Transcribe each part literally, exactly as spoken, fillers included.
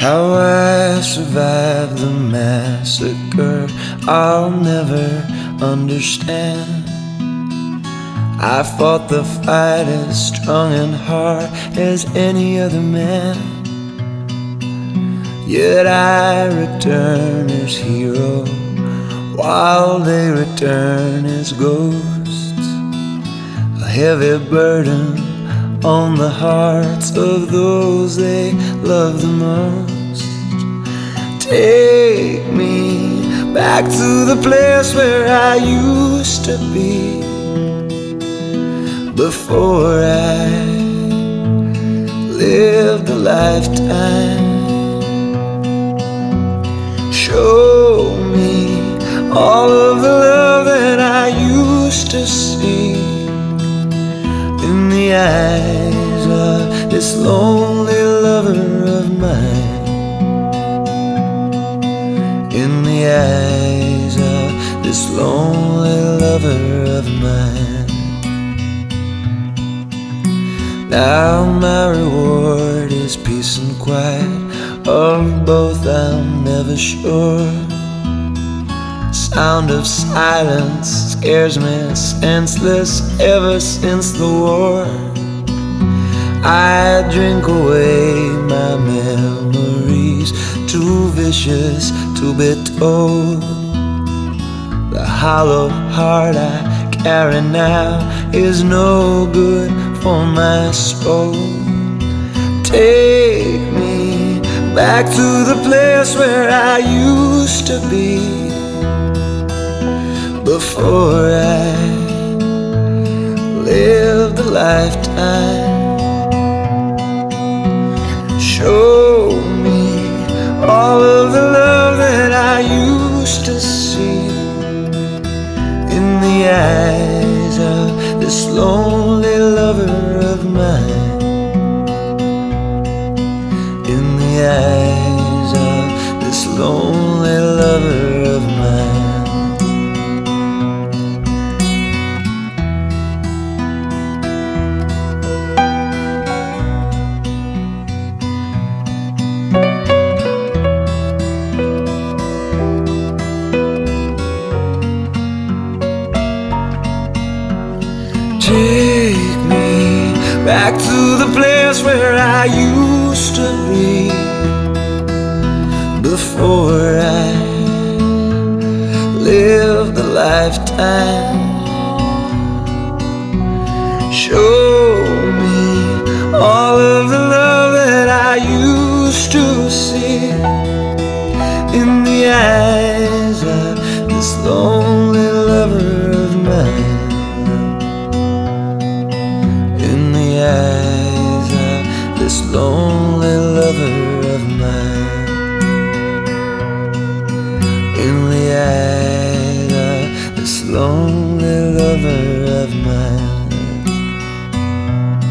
How I survived the massacre, I'll never understand. I fought the fight as strong and hard as any other man. Yet I return as hero, while they return as ghosts. A heavy burden on the hearts of those they love the most. Take me back to the place where I used to be, before I lived a lifetime. Show me all of the love that I used to see in the eyes of this lonely lover of mine. In the eyes of this lonely lover of mine. Now my reward is peace and quiet, of both I'm never sure. Sound of silence scares me senseless ever since the war. I drink away my memories, too vicious to be told. The hollow heart I carry now is no good for my soul. Take me back to the place where I used to be, before I lived a lifetime. Show me all of the love that I used to see in the eyes of this lonely lover of mine. In the eyes of this lonely lover of mine. Take me back to the place where I used to be, before I lived a lifetime. Show me all of the love that I used to see in the eyes of this lonely lover of mine. In the eyes of this lonely lover of mine. In the eyes of this lonely lover of mine.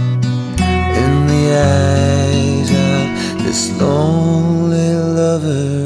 In the eyes of this lonely lover